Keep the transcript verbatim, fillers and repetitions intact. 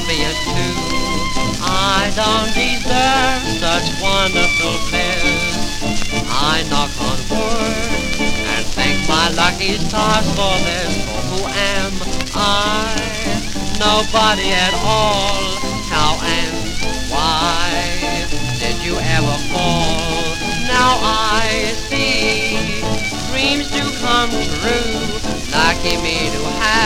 be it too. I don't deserve such wonderful bliss. I knock on wood and thank my lucky stars for this. For who am I? Nobody at all. How and why did you ever fall? Now I see dreams do come true. Lucky me to have